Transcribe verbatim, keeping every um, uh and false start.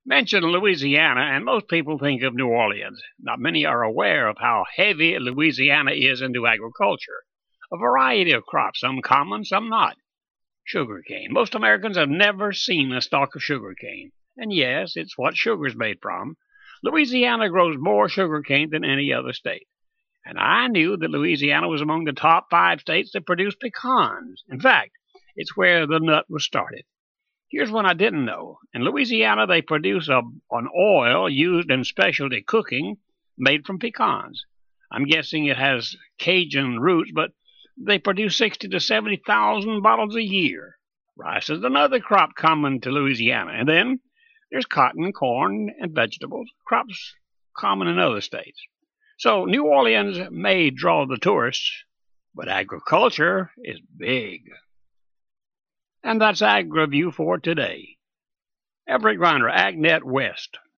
Mention Louisiana, and most people think of New Orleans. Not many are aware of how heavy Louisiana is into agriculture. A variety of crops, some common, some not. Sugarcane. Most Americans have never seen a stalk of sugarcane. And yes, it's what sugar's made from. Louisiana grows more sugarcane than any other state. And I knew that Louisiana was among the top five states that produce pecans. In fact, it's where the nut was started. Here's one I didn't know. In Louisiana, they produce a, an oil used in specialty cooking made from pecans. I'm guessing it has Cajun roots, but they produce sixty to seventy thousand bottles a year. Rice is another crop common to Louisiana. And then there's cotton, corn, and vegetables, crops common in other states. So New Orleans may draw the tourists, but agriculture is big. And that's AgriView for today. Everett Griner, AgNet West.